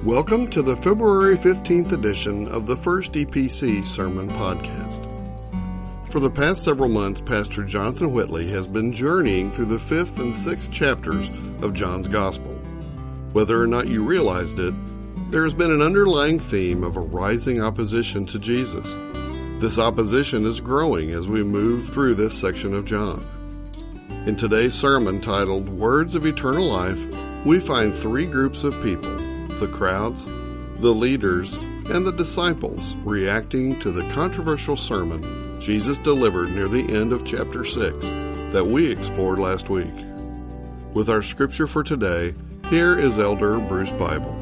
Welcome to the February 15th edition of the First EPC Sermon Podcast. For the past several months, Pastor Jonathan Whitley has been journeying through the 5th and 6th chapters of John's Gospel. Whether or not you realized it, there has been an underlying theme of a rising opposition to Jesus. This opposition is growing as we move through this section of John. In today's sermon titled Words of Eternal Life, we find three groups of people: the crowds, the leaders, and the disciples reacting to the controversial sermon Jesus delivered near the end of chapter 6 that we explored last week. With our scripture for today, here is Elder Bruce Bible.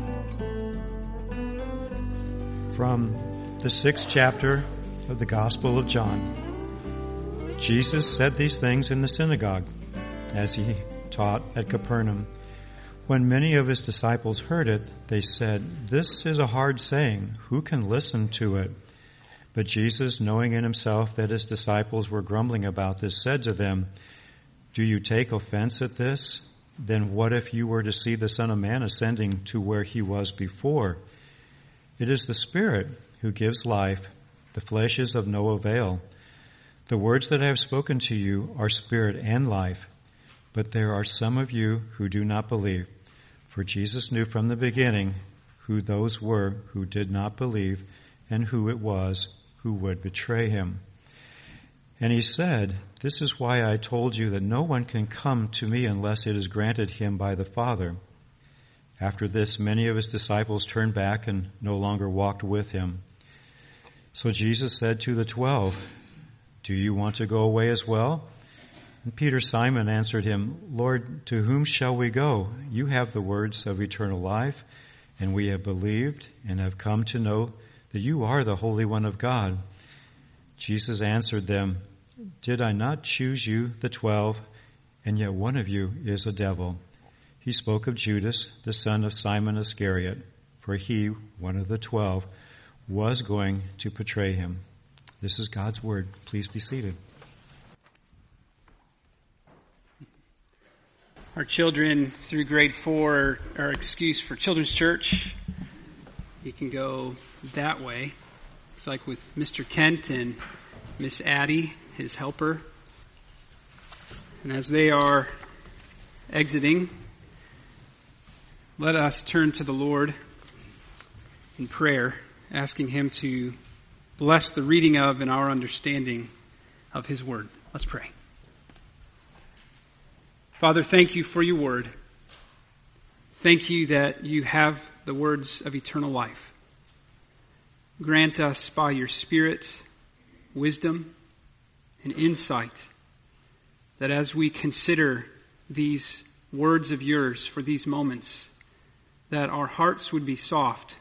From the 6th chapter of the Gospel of John. Jesus said these things in the synagogue as he taught at Capernaum. When many of his disciples heard it, they said, "This is a hard saying. Who can listen to it?" But Jesus, knowing in himself that his disciples were grumbling about this, said to them, "Do you take offense at this? Then what if you were to see the Son of Man ascending to where he was before? It is the Spirit who gives life. The flesh is of no avail. The words that I have spoken to you are spirit and life. But there are some of you who do not believe." For Jesus knew from the beginning who those were who did not believe and who it was who would betray him. And he said, "This is why I told you that no one can come to me unless it is granted him by the Father." After this, many of his disciples turned back and no longer walked with him. So Jesus said to the 12, "Do you want to go away as well?" And Peter Simon answered him, "Lord, to whom shall we go? You have the words of eternal life, and we have believed and have come to know that you are the Holy One of God." Jesus answered them, "Did I not choose you, the 12, and yet one of you is a devil?" He spoke of Judas, the son of Simon Iscariot, for he, one of the 12, was going to betray him. This is God's word. Please be seated. Our children through grade 4 are excused for Children's Church. You can go that way. It's like with Mr. Kent and Miss Addie, his helper. And as they are exiting, let us turn to the Lord in prayer, asking him to bless the reading of and our understanding of his word. Let's pray. Father, thank you for your word. Thank you that you have the words of eternal life. Grant us by your Spirit wisdom and insight, that as we consider these words of yours for these moments, that our hearts would be soft,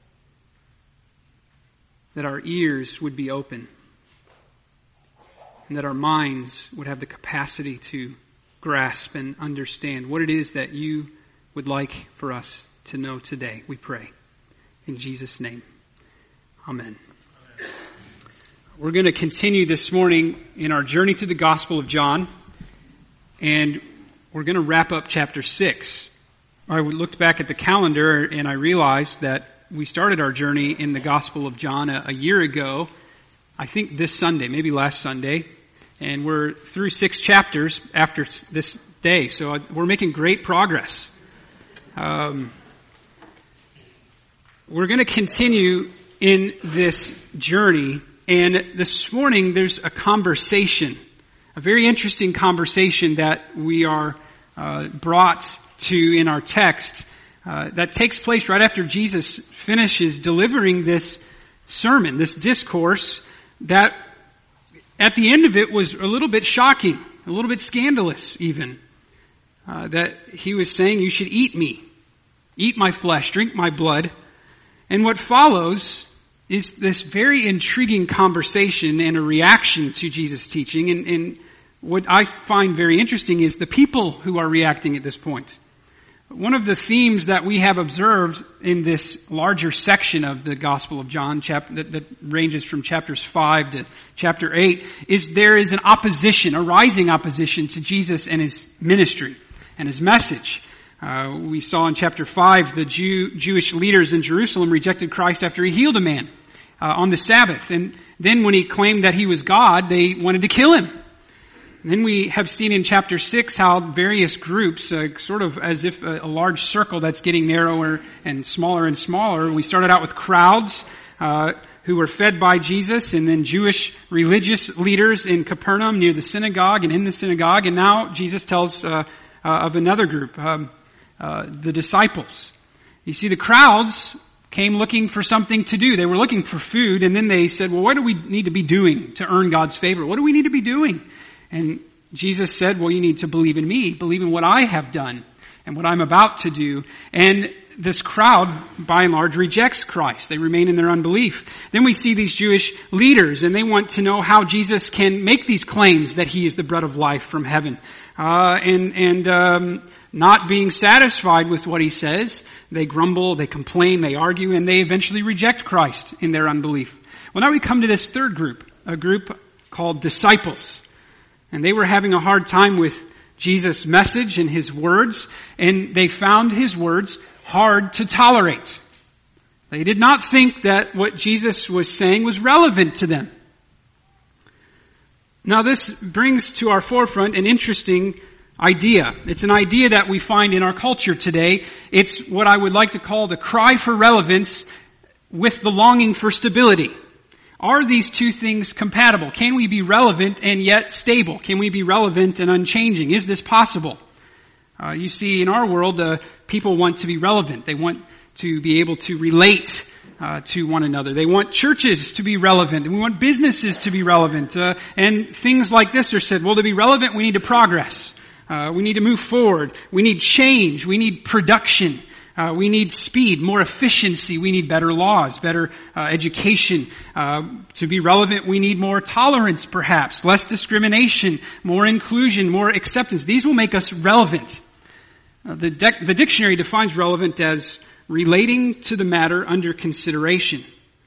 that our ears would be open, and that our minds would have the capacity to grasp and understand what it is that you would like for us to know today. We pray in Jesus' name. Amen. We're going to continue this morning in our journey through the Gospel of John, and we're going to wrap up chapter 6. I looked back at the calendar and I realized that we started our journey in the Gospel of John a year ago, I think this Sunday, maybe last Sunday. And we're through 6 chapters after this day, so we're making great progress. We're going to continue in this journey, and this morning there's a conversation, a very interesting conversation that we are brought to in our text that takes place right after Jesus finishes delivering this sermon, this discourse that at the end of it was a little bit shocking, a little bit scandalous even, that he was saying, "You should eat me, eat my flesh, drink my blood." And what follows is this very intriguing conversation and a reaction to Jesus' teaching. And what I find very interesting is the people who are reacting at this point. One of the themes that we have observed in this larger section of the Gospel of John, that ranges from chapters 5 to chapter 8, is there is an opposition, a rising opposition to Jesus and his ministry and his message. We saw in chapter 5 the Jewish leaders in Jerusalem rejected Christ after he healed a man on the Sabbath. And then when he claimed that he was God, they wanted to kill him. And then we have seen in chapter 6 how various groups, sort of as if a large circle that's getting narrower and smaller. We started out with crowds who were fed by Jesus, and then Jewish religious leaders in Capernaum near the synagogue and in the synagogue. And now Jesus tells of another group, the disciples. You see, the crowds came looking for something to do. They were looking for food, and then they said, well, what do we need to be doing to earn God's favor? What do we need to be doing? And Jesus said, well, you need to believe in me, believe in what I have done and what I'm about to do. And this crowd, by and large, rejects Christ. They remain in their unbelief. Then we see these Jewish leaders, and they want to know how Jesus can make these claims that he is the bread of life from heaven. Not being satisfied with what he says, they grumble, they complain, they argue, and they eventually reject Christ in their unbelief. Well, now we come to this third group, a group called disciples. And they were having a hard time with Jesus' message and his words, and they found his words hard to tolerate. They did not think that what Jesus was saying was relevant to them. Now this brings to our forefront an interesting idea. It's an idea that we find in our culture today. It's what I would like to call the cry for relevance with the longing for stability. Are these two things compatible? Can we be relevant and yet stable? Can we be relevant and unchanging? Is this possible? You see, in our world, people want to be relevant. They want to be able to relate to one another. They want churches to be relevant, and we want businesses to be relevant. And things like this are said, well, to be relevant, we need to progress. We need to move forward. We need change. We need production. We need speed, more efficiency. We need better laws, better education. To be relevant, we need more tolerance, perhaps, less discrimination, more inclusion, more acceptance. These will make us relevant. The dictionary defines relevant as relating to the matter under consideration.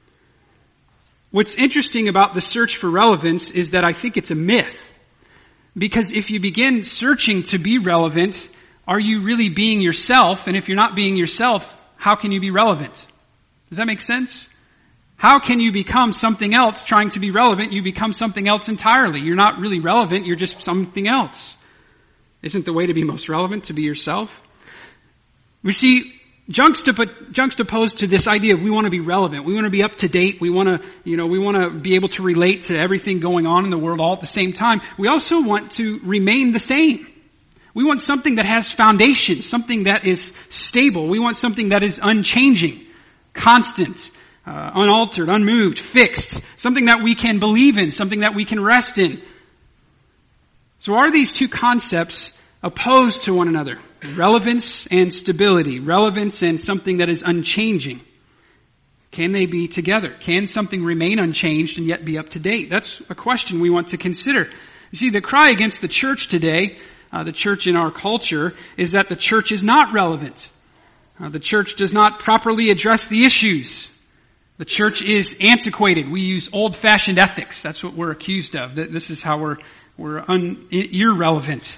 What's interesting about the search for relevance is that I think it's a myth. Because if you begin searching to be relevant, are you really being yourself? And if you're not being yourself, how can you be relevant? Does that make sense? How can you become something else trying to be relevant? You become something else entirely. You're not really relevant, you're just something else. Isn't the way to be most relevant to be yourself? We see juxtaposed to this idea of we want to be relevant. We want to be up to date. We want to be able to relate to everything going on in the world all at the same time. We also want to remain the same. We want something that has foundation, something that is stable. We want something that is unchanging, constant, unaltered, unmoved, fixed, something that we can believe in, something that we can rest in. So are these two concepts opposed to one another? Relevance and stability. Relevance and something that is unchanging. Can they be together? Can something remain unchanged and yet be up to date? That's a question we want to consider. You see, the cry against the church today, the church in our culture, is that the church is not relevant. The church does not properly address the issues. The church is antiquated. We use old-fashioned ethics. That's what we're accused of. This is how we're irrelevant.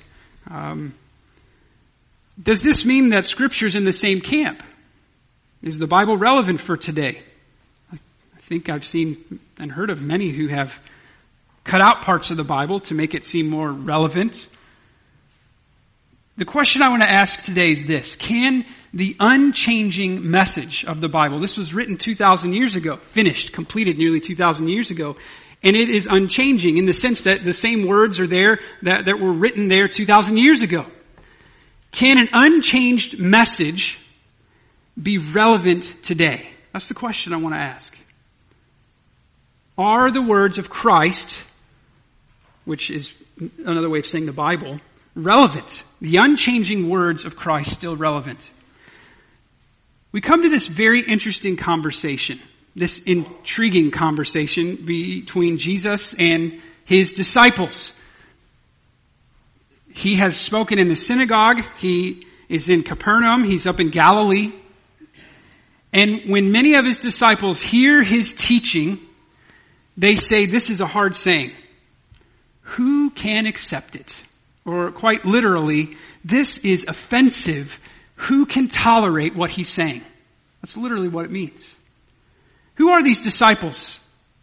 Does this mean that Scripture's in the same camp? Is the Bible relevant for today? I think I've seen and heard of many who have cut out parts of the Bible to make it seem more relevant. The question I want to ask today is this: can the unchanging message of the Bible, this was written 2,000 years ago, finished, completed nearly 2,000 years ago, and it is unchanging in the sense that the same words are there that were written there 2,000 years ago. Can an unchanged message be relevant today? That's the question I want to ask. Are the words of Christ, which is another way of saying the Bible, relevant? The unchanging words of Christ still relevant? We come to this very interesting conversation, this intriguing conversation between Jesus and his disciples. He has spoken in the synagogue. He is in Capernaum. He's up in Galilee. And when many of his disciples hear his teaching, they say, this is a hard saying. Who can accept it? Or quite literally, this is offensive who can tolerate what he's saying? That's literally what it means. Who are these disciples?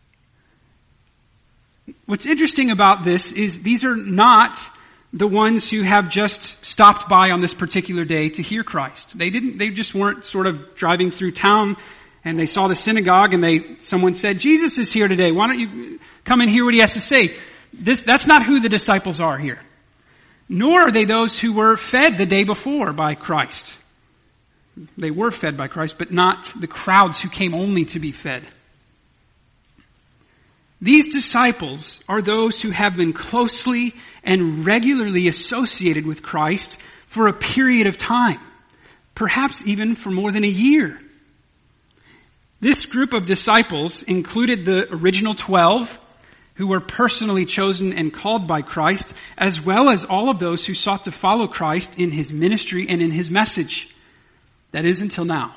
What's interesting about this is these are not the ones who have just stopped by on this particular day to hear Christ. They just weren't sort of driving through town and they saw the synagogue and someone said, Jesus is here today. Why don't you come and hear what he has to say? That's not who the disciples are here. Nor are they those who were fed the day before by Christ. They were fed by Christ, but not the crowds who came only to be fed. These disciples are those who have been closely and regularly associated with Christ for a period of time, perhaps even for more than a year. This group of disciples included the original 12 who were personally chosen and called by Christ, as well as all of those who sought to follow Christ in his ministry and in his message. That is until now.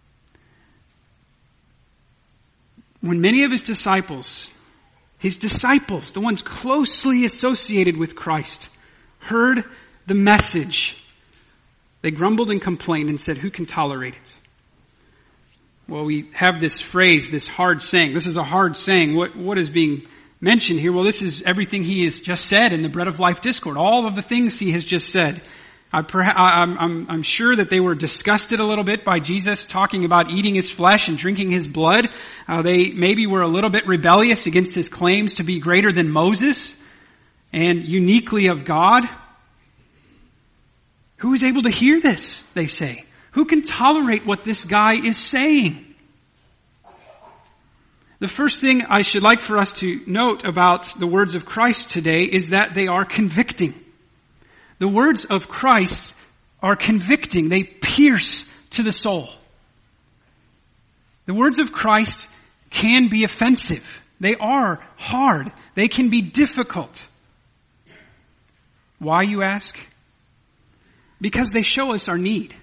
When many of his disciples, the ones closely associated with Christ, heard the message, they grumbled and complained and said, who can tolerate it? Well, we have this phrase, this hard saying. This is a hard saying. What is being mentioned here? Well, this is everything he has just said in the Bread of Life Discord. All of the things he has just said. I'm sure that they were disgusted a little bit by Jesus talking about eating his flesh and drinking his blood. They maybe were a little bit rebellious against his claims to be greater than Moses and uniquely of God. Who is able to hear this, they say? Who can tolerate what this guy is saying? The first thing I should like for us to note about the words of Christ today is that they are convicting. The words of Christ are convicting. They pierce to the soul. The words of Christ can be offensive. They are hard. They can be difficult. Why, you ask? Because they show us our need.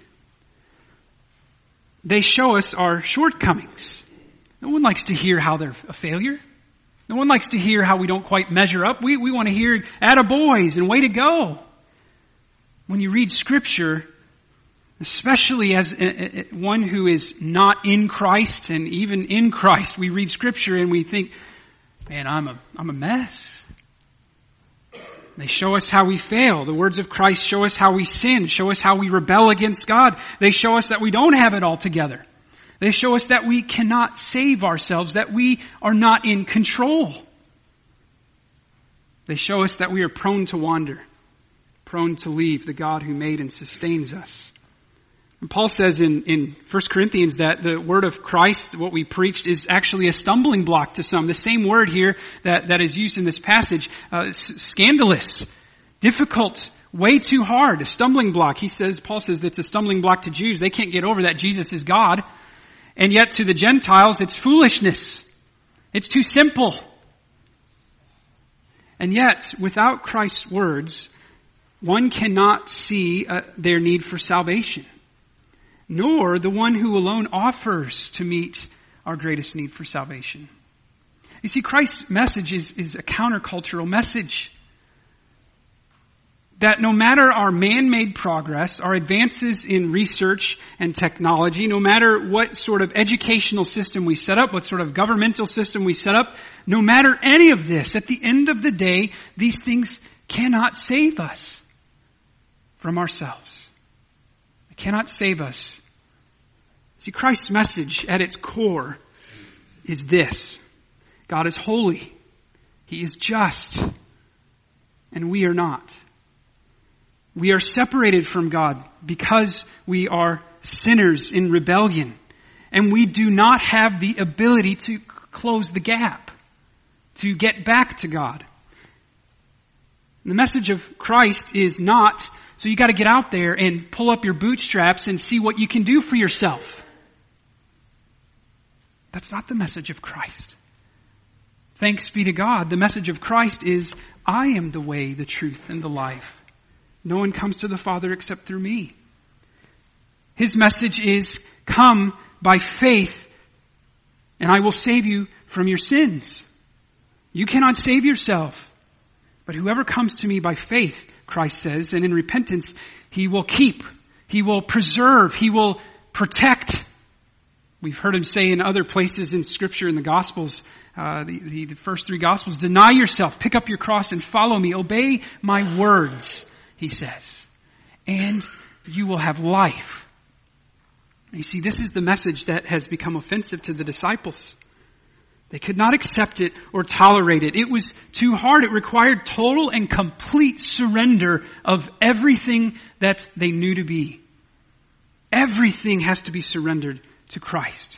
They show us our shortcomings. No one likes to hear how they're a failure. No one likes to hear how we don't quite measure up. We want to hear attaboys and way to go. When you read Scripture, especially as one who is not in Christ, and even in Christ, we read Scripture and we think, man, I'm a mess. They show us how we fail. The words of Christ show us how we sin, show us how we rebel against God. They show us that we don't have it all together. They show us that we cannot save ourselves, that we are not in control. They show us that we are prone to wander, prone to leave the God who made and sustains us. And Paul says in 1 Corinthians that the word of Christ, what we preached, is actually a stumbling block to some. The same word here that is used in this passage, scandalous, difficult, way too hard, a stumbling block. Paul says it's a stumbling block to Jews. They can't get over that Jesus is God. And yet to the Gentiles, it's foolishness. It's too simple. And yet, without Christ's words, one cannot see their need for salvation, nor the one who alone offers to meet our greatest need for salvation. You see, Christ's message is a countercultural message. That no matter our man-made progress, our advances in research and technology, no matter what sort of educational system we set up, what sort of governmental system we set up, no matter any of this, at the end of the day, these things cannot save us from ourselves. They cannot save us. See, Christ's message at its core is this: God is holy. He is just. And we are not. We are separated from God because we are sinners in rebellion. And we do not have the ability to close the gap, to get back to God. The message of Christ is not, so you got to get out there and pull up your bootstraps and see what you can do for yourself. That's not the message of Christ. Thanks be to God. The message of Christ is, I am the way, the truth, and the life. No one comes to the Father except through me. His message is, come by faith, and I will save you from your sins. You cannot save yourself. But whoever comes to me by faith, Christ says, and in repentance, he will keep He will preserve. He will protect. We've heard him say in other places in Scripture, in the Gospels, the first 3 Gospels, deny yourself, pick up your cross and follow me. Obey my words, he says, and you will have life. You see, this is the message that has become offensive to the disciples. They could not accept it or tolerate it. It was too hard. It required total and complete surrender of everything that they knew to be. Everything has to be surrendered to Christ.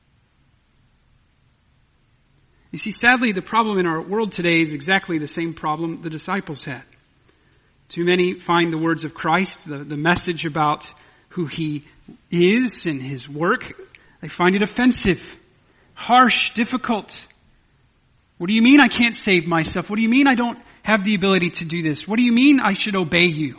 You see, sadly, the problem in our world today is exactly the same problem the disciples had. Too many find the words of Christ, the message about who he is and his work, they find it offensive, harsh, difficult. What do you mean I can't save myself? What do you mean I don't have the ability to do this? What do you mean I should obey you?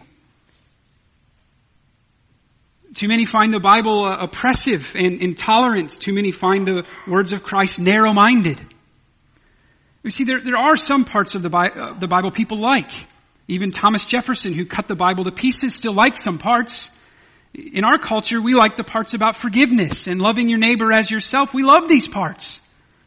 Too many find the Bible oppressive and intolerant. Too many find the words of Christ narrow-minded. You see, there are some parts of the Bible people like. Even Thomas Jefferson, who cut the Bible to pieces, still likes some parts. In our culture, we like the parts about forgiveness and loving your neighbor as yourself. We love these parts.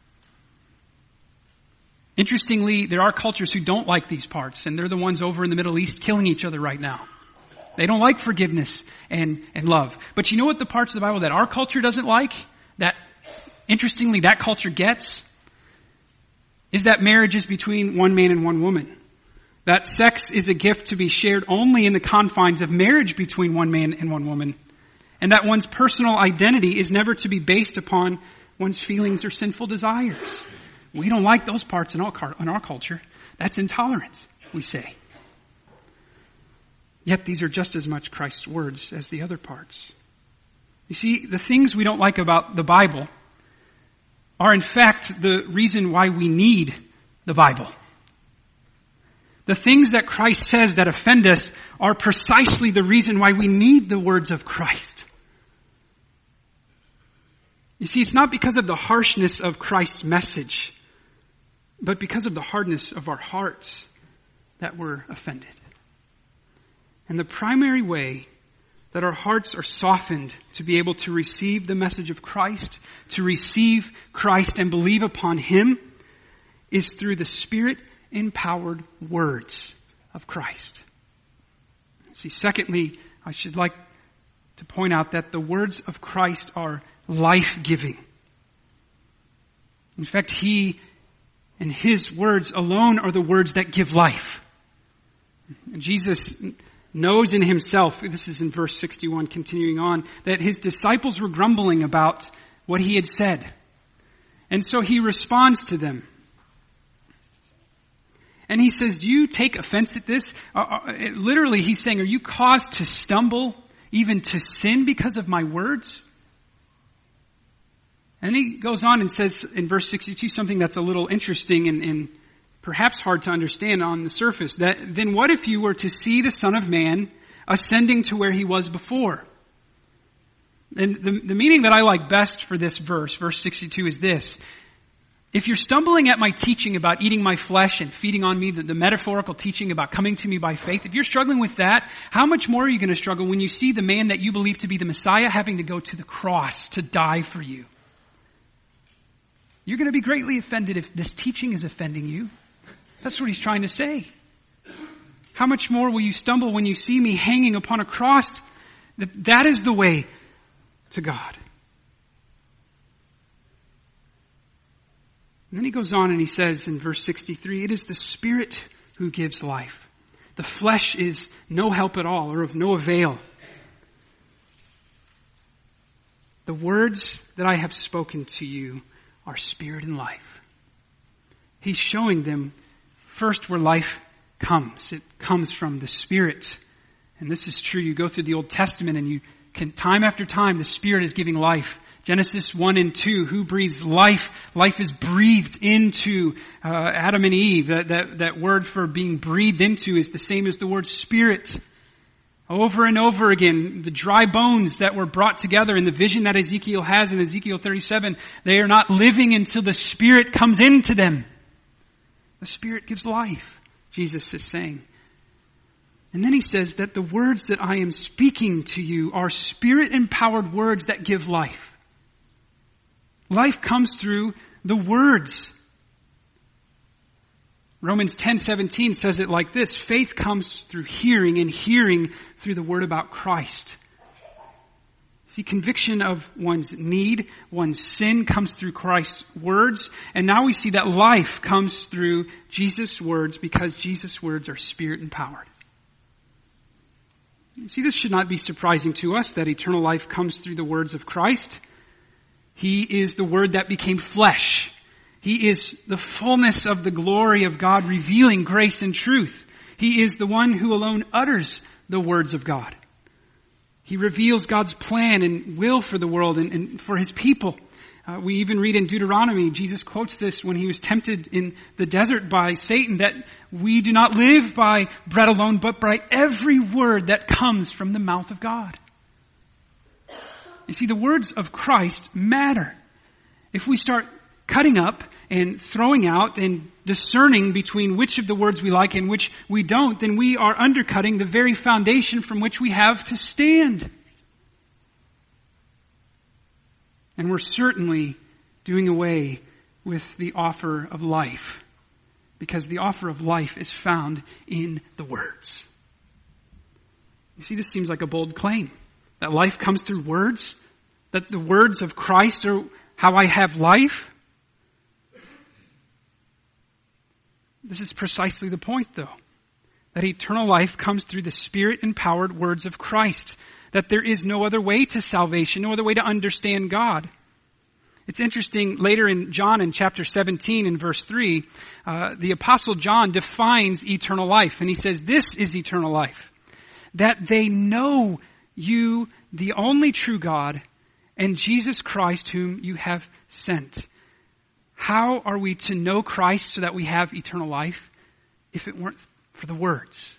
Interestingly, there are cultures who don't like these parts, and they're the ones over in the Middle East killing each other right now. They don't like forgiveness and love. But you know what the parts of the Bible that our culture doesn't like? That, interestingly, that culture gets? Is that marriage is between one man and one woman. That sex is a gift to be shared only in the confines of marriage between one man and one woman. And that one's personal identity is never to be based upon one's feelings or sinful desires. We don't like those parts in our culture. That's intolerant, we say. Yet these are just as much Christ's words as the other parts. You see, the things we don't like about the Bible are in fact the reason why we need the Bible. The things that Christ says that offend us are precisely the reason why we need the words of Christ. You see, it's not because of the harshness of Christ's message, but because of the hardness of our hearts that we're offended. And the primary way that our hearts are softened to be able to receive the message of Christ, to receive Christ and believe upon him, is through the Spirit-empowered words of Christ. See, secondly, I should like to point out that the words of Christ are life-giving. In fact, he and his words alone are the words that give life. And Jesus knows in himself, this is in verse 61 continuing on, that his disciples were grumbling about what he had said. And so he responds to them. And he says, do you take offense at this? Literally, he's saying, are you caused to stumble, even to sin because of my words? And he goes on and says in verse 62 something that's a little interesting and perhaps hard to understand on the surface. That then what if you were to see the Son of Man ascending to where he was before? And the meaning that I like best for this verse 62, is this. If you're stumbling at my teaching about eating my flesh and feeding on me, the metaphorical teaching about coming to me by faith, if you're struggling with that, how much more are you going to struggle when you see the man that you believe to be the Messiah having to go to the cross to die for you? You're going to be greatly offended if this teaching is offending you. That's what he's trying to say. How much more will you stumble when you see me hanging upon a cross? That is the way to God. And then he goes on and he says in verse 63, it is the Spirit who gives life. The flesh is no help at all or of no avail. The words that I have spoken to you are spirit and life. He's showing them first where life comes. It comes from the Spirit. And this is true. You go through the Old Testament and you can, time after time, the Spirit is giving life. Genesis 1 and 2, who breathes life? Life is breathed into Adam and Eve. That word for being breathed into is the same as the word spirit. Over and over again, the dry bones that were brought together in the vision that Ezekiel has in Ezekiel 37, they are not living until the Spirit comes into them. The Spirit gives life, Jesus is saying. And then he says that the words that I am speaking to you are Spirit-empowered words that give life. Life comes through the words. Romans 10:17 says it like this: faith comes through hearing, and hearing through the word about Christ. See, conviction of one's need, one's sin comes through Christ's words. And now we see that life comes through Jesus' words, because Jesus' words are Spirit-empowered. See, this should not be surprising to us that eternal life comes through the words of Christ. He is the Word that became flesh. He is the fullness of the glory of God, revealing grace and truth. He is the one who alone utters the words of God. He reveals God's plan and will for the world and for His people. We even read in Deuteronomy, Jesus quotes this when He was tempted in the desert by Satan, that we do not live by bread alone, but by every word that comes from the mouth of God. You see, the words of Christ matter. If we start cutting up and throwing out and discerning between which of the words we like and which we don't, then we are undercutting the very foundation from which we have to stand. And we're certainly doing away with the offer of life, because the offer of life is found in the words. You see, this seems like a bold claim, that life comes through words, that the words of Christ are how I have life. This is precisely the point, though, that eternal life comes through the Spirit-empowered words of Christ, that there is no other way to salvation, no other way to understand God. It's interesting, later in John in chapter 17 in verse 3, the Apostle John defines eternal life, and he says, this is eternal life, that they know you, the only true God, and Jesus Christ whom you have sent. How are we to know Christ so that we have eternal life if it weren't for the words?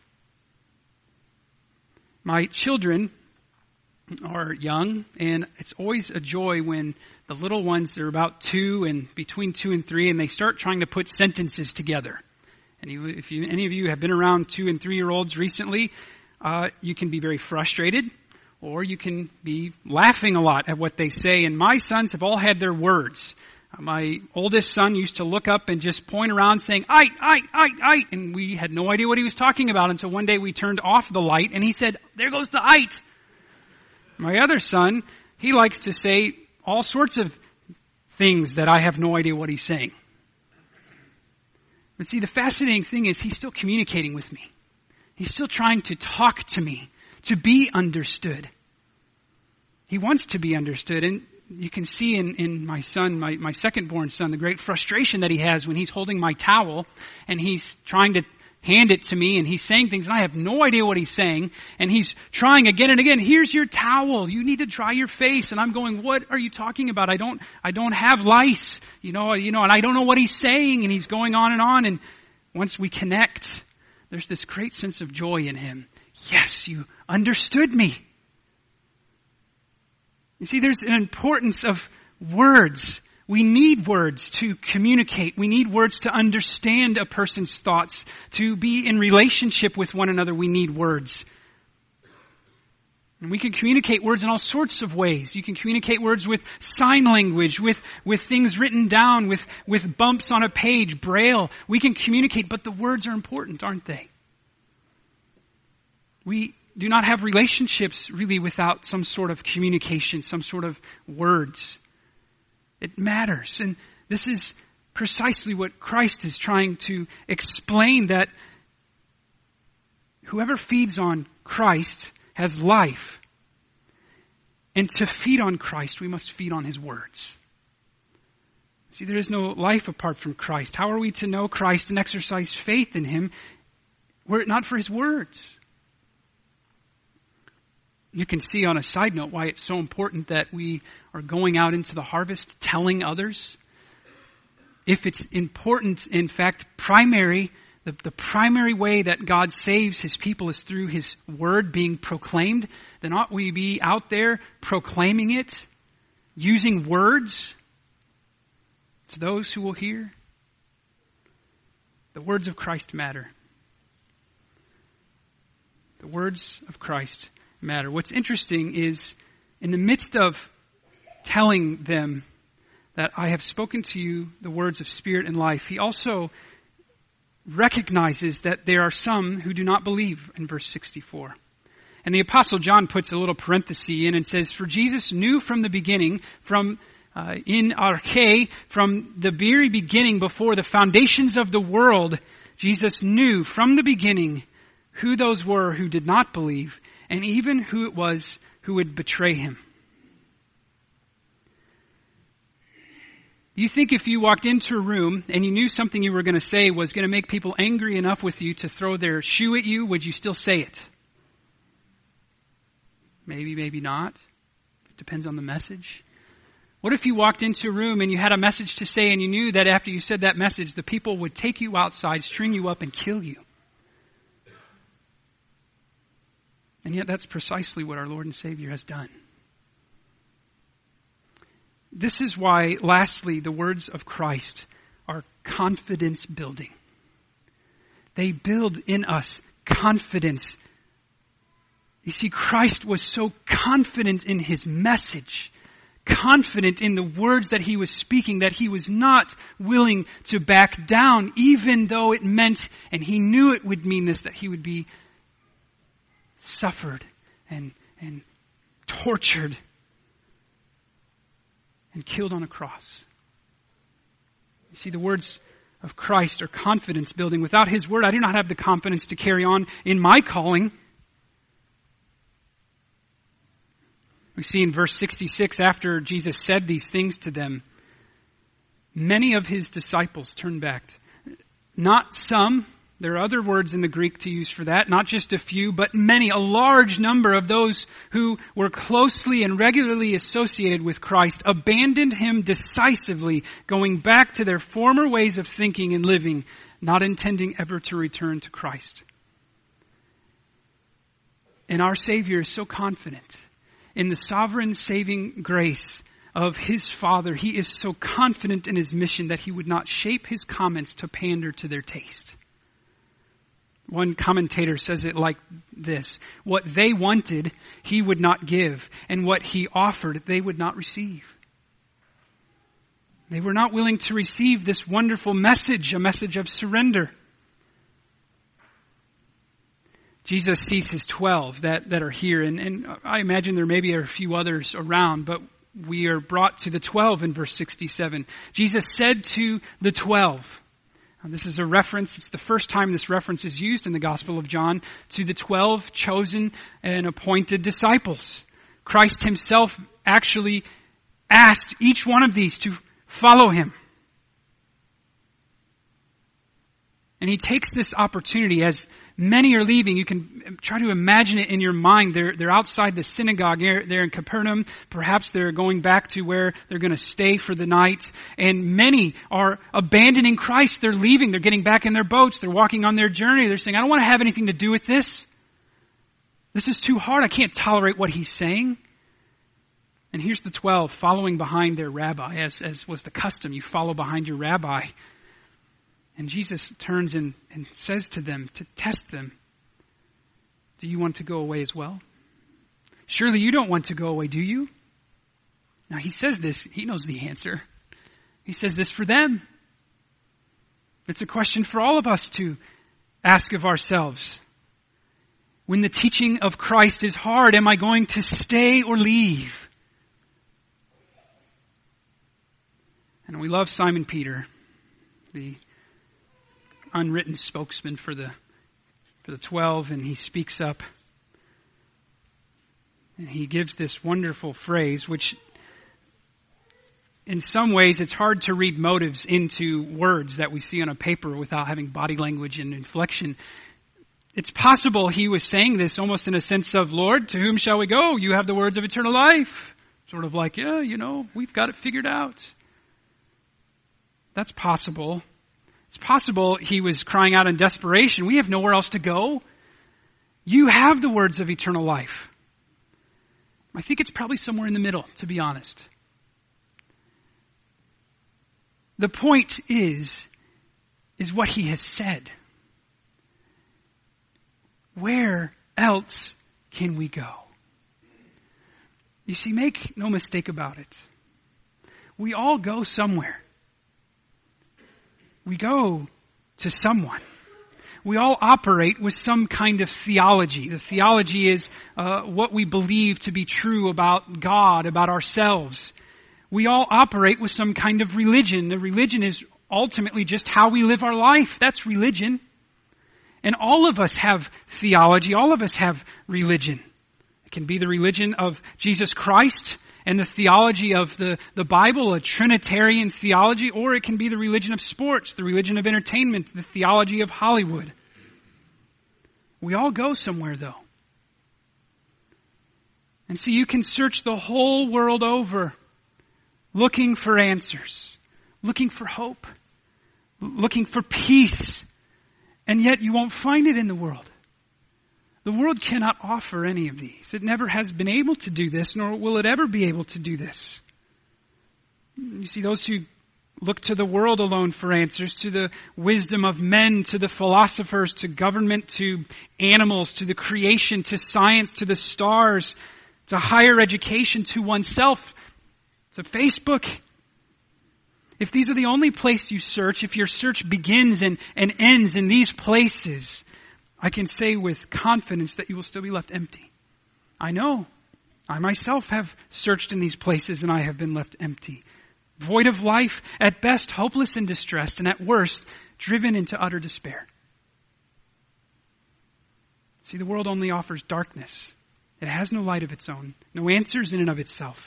My children are young, and it's always a joy when the little ones are about 2 and between 2 and 3, and they start trying to put sentences together. And if any of you have been around 2 and 3-year-olds recently, you can be very frustrated, or you can be laughing a lot at what they say. And my sons have all had their words. My oldest son used to look up and just point around saying, "Ite," and we had no idea what he was talking about until one day we turned off the light and he said, "There goes the ite." My other son, he likes to say all sorts of things that I have no idea what he's saying. But see, the fascinating thing is he's still communicating with me. He's still trying to talk to me, to be understood. He wants to be understood. And you can see in my son, my second-born son, the great frustration that he has when he's holding my towel and he's trying to hand it to me and he's saying things and I have no idea what he's saying, and he's trying again and again, "Here's your towel, you need to dry your face." And I'm going, "What are you talking about? I don't have lice, and I don't know what he's saying." And he's going on. And once we connect, there's this great sense of joy in him. Yes, you understood me. You see, there's an importance of words. We need words to communicate. We need words to understand a person's thoughts. To be in relationship with one another, we need words. And we can communicate words in all sorts of ways. You can communicate words with sign language, with things written down, with bumps on a page, braille. We can communicate, but the words are important, aren't they? We do not have relationships really without some sort of communication, some sort of words. It matters. And this is precisely what Christ is trying to explain, that whoever feeds on Christ has life. And to feed on Christ, we must feed on His words. See, there is no life apart from Christ. How are we to know Christ and exercise faith in Him were it not for His words? You can see on a side note why it's so important that we are going out into the harvest telling others. If it's important, in fact, the primary way that God saves His people is through His word being proclaimed, then ought we be out there proclaiming it, using words to those who will hear? The words of Christ matter. words of Christ matter. What's interesting is, in the midst of telling them that I have spoken to you the words of spirit and life, he also recognizes that there are some who do not believe in verse 64. And the Apostle John puts a little parenthesis in and says, for Jesus knew from the beginning, in arche, from the very beginning, before the foundations of the world, Jesus knew from the beginning who those were who did not believe, and even who it was who would betray him. You think if you walked into a room and you knew something you were going to say was going to make people angry enough with you to throw their shoe at you, would you still say it? Maybe, maybe not. It depends on the message. What if you walked into a room and you had a message to say and you knew that after you said that message, the people would take you outside, string you up, and kill you? And yet that's precisely what our Lord and Savior has done. This is why, lastly, the words of Christ are confidence building. They build in us confidence. You see, Christ was so confident in his message, confident in the words that he was speaking, that he was not willing to back down, even though it meant, and he knew it would mean this, that he would be suffered and tortured and killed on a cross. You see, the words of Christ are confidence building. Without his word, I do not have the confidence to carry on in my calling. We see in verse 66, after Jesus said these things to them, many of his disciples turned back. Not some. There are other words in the Greek to use for that. Not just a few, but many, a large number of those who were closely and regularly associated with Christ abandoned him decisively, going back to their former ways of thinking and living, not intending ever to return to Christ. And our Savior is so confident in the sovereign saving grace of his Father. He is so confident in his mission that he would not shape his comments to pander to their taste. One commentator says it like this: what they wanted, he would not give, and what he offered, they would not receive. They were not willing to receive this wonderful message, a message of surrender. Jesus sees his 12 that are here, and I imagine there maybe are a few others around, but we are brought to the 12 in verse 67. Jesus said to the 12, this is a reference, it's the first time this reference is used in the Gospel of John, to the 12 chosen and appointed disciples. Christ himself actually asked each one of these to follow him. And he takes this opportunity as many are leaving. You can try to imagine it in your mind. They're outside the synagogue. They're in Capernaum. Perhaps they're going back to where they're going to stay for the night. And many are abandoning Christ. They're leaving. They're getting back in their boats. They're walking on their journey. They're saying, I don't want to have anything to do with this. This is too hard. I can't tolerate what he's saying. And here's the 12 following behind their rabbi, as was the custom. You follow behind your rabbi. And Jesus turns and says to them, to test them, do you want to go away as well? Surely you don't want to go away, do you? Now he says this, he knows the answer. He says this for them. It's a question for all of us to ask of ourselves. When the teaching of Christ is hard, am I going to stay or leave? And we love Simon Peter, the unwritten spokesman for the 12, and he speaks up and he gives this wonderful phrase, which in some ways it's hard to read motives into words that we see on a paper without having body language and inflection. It's possible he was saying this almost in a sense of, Lord, to whom shall we go? You have the words of eternal life. Sort of like, yeah, we've got it figured out. That's possible. It's possible he was crying out in desperation. We have nowhere else to go. You have the words of eternal life. I think it's probably somewhere in the middle, to be honest. The point is what he has said. Where else can we go? You see, make no mistake about it. We all go somewhere. We go to someone. We all operate with some kind of theology. The theology is what we believe to be true about God, about ourselves. We all operate with some kind of religion. The religion is ultimately just how we live our life. That's religion. And all of us have theology. All of us have religion. It can be the religion of Jesus Christ and the theology of the Bible, a Trinitarian theology, or it can be the religion of sports, the religion of entertainment, the theology of Hollywood. We all go somewhere, though. And see, you can search the whole world over, looking for answers, looking for hope, looking for peace, and yet you won't find it in the world. The world cannot offer any of these. It never has been able to do this, nor will it ever be able to do this. You see, those who look to the world alone for answers, to the wisdom of men, to the philosophers, to government, to animals, to the creation, to science, to the stars, to higher education, to oneself, to Facebook. If these are the only place you search, if your search begins and ends in these places, I can say with confidence that you will still be left empty. I know. I myself have searched in these places and I have been left empty. Void of life, at best hopeless and distressed, and at worst driven into utter despair. See, the world only offers darkness. It has no light of its own, no answers in and of itself.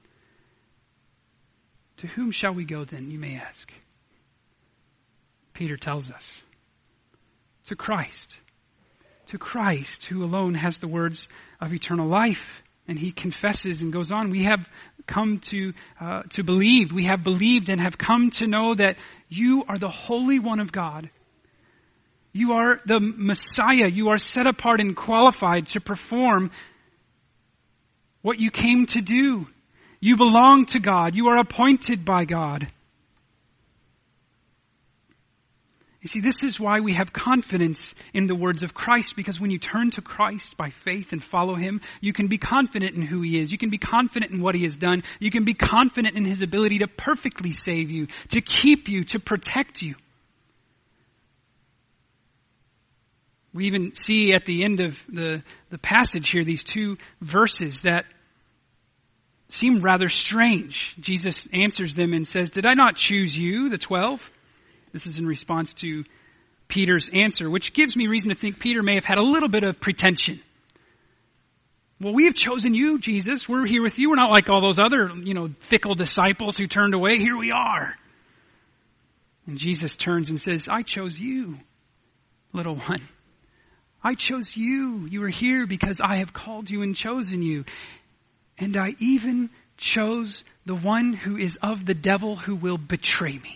To whom shall we go then, you may ask? Peter tells us. To Christ. To Christ, who alone has the words of eternal life. And he confesses and goes on. We have come to believe. We have believed and have come to know that you are the Holy One of God. You are the Messiah. You are set apart and qualified to perform what you came to do. You belong to God. You are appointed by God. You see, this is why we have confidence in the words of Christ, because when you turn to Christ by faith and follow Him, you can be confident in who He is. You can be confident in what He has done. You can be confident in His ability to perfectly save you, to keep you, to protect you. We even see at the end of the passage here, these two verses that seem rather strange. Jesus answers them and says, "Did I not choose you, the 12? This is in response to Peter's answer, which gives me reason to think Peter may have had a little bit of pretension. Well, we have chosen you, Jesus. We're here with you. We're not like all those other, fickle disciples who turned away. Here we are. And Jesus turns and says, I chose you, little one. I chose you. You are here because I have called you and chosen you. And I even chose the one who is of the devil who will betray me.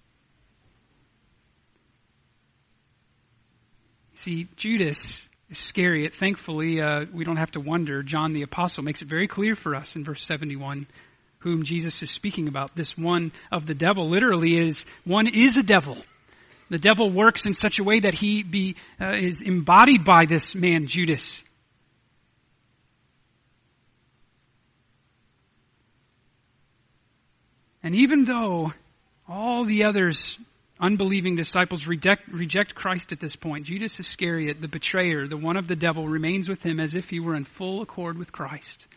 See, Judas Iscariot, thankfully, we don't have to wonder. John the Apostle makes it very clear for us in verse 71 whom Jesus is speaking about. This one of the devil literally is a devil. The devil works in such a way that he is embodied by this man, Judas. And even though all the others, unbelieving disciples, reject Christ at this point, Judas Iscariot, the betrayer, the one of the devil, remains with him as if he were in full accord with Christ.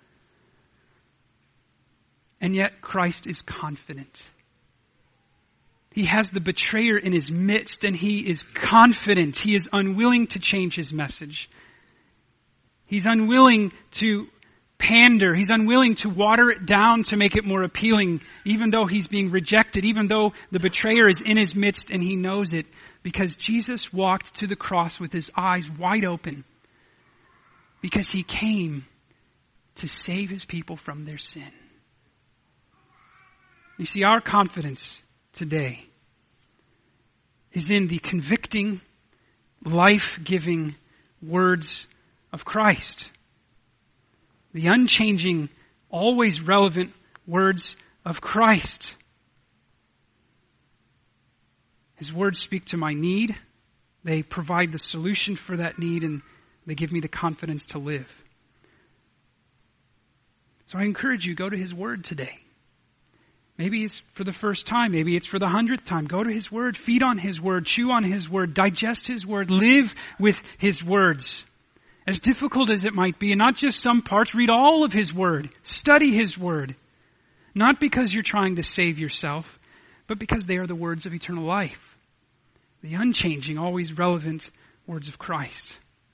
And yet Christ is confident. He has the betrayer in his midst and he is confident. He is unwilling to change his message. He's unwilling to pander. He's unwilling to water it down to make it more appealing, even though he's being rejected, even though the betrayer is in his midst and he knows it, because Jesus walked to the cross with his eyes wide open, because he came to save his people from their sin. You see, our confidence today is in the convicting, life-giving words of Christ. The unchanging, always relevant words of Christ. His words speak to my need. They provide the solution for that need, and They give me the confidence to live. So I encourage you, go to His Word today. Maybe it's for the first time. Maybe it's for the 100th time. Go to His Word, feed on His Word, chew on His Word, digest His Word, live with His words. As difficult as it might be, and not just some parts, read all of His Word. Study His Word. Not because you're trying to save yourself, but because they are the words of eternal life. The unchanging, always relevant words of Christ.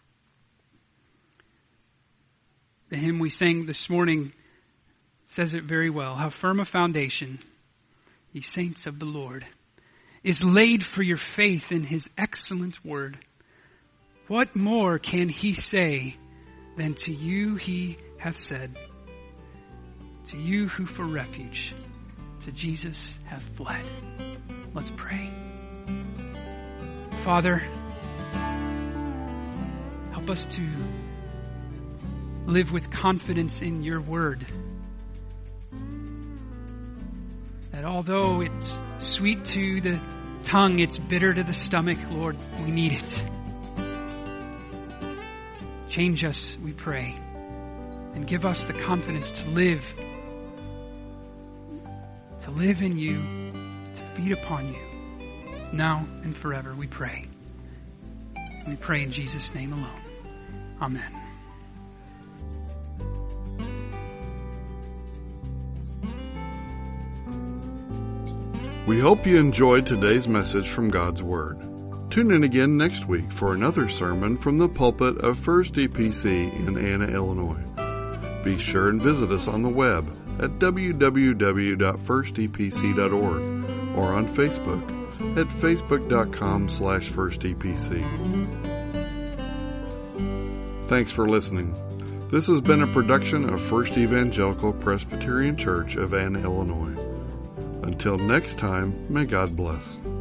The hymn we sang this morning says it very well. How firm a foundation, ye saints of the Lord, is laid for your faith in His excellent word. What more can He say than to you He hath said, to you who for refuge to Jesus hath fled? Let's pray. Father, help us to live with confidence in your word. That although it's sweet to the tongue, it's bitter to the stomach, Lord, we need it. Change us, we pray, and give us the confidence to live in you, to feed upon you, now and forever, we pray. We pray in Jesus' name alone. Amen. We hope you enjoyed today's message from God's Word. Tune in again next week for another sermon from the pulpit of First EPC in Anna, Illinois. Be sure and visit us on the web at www.firstepc.org or on Facebook at facebook.com/firstepc. Thanks for listening. This has been a production of First Evangelical Presbyterian Church of Anna, Illinois. Until next time, may God bless.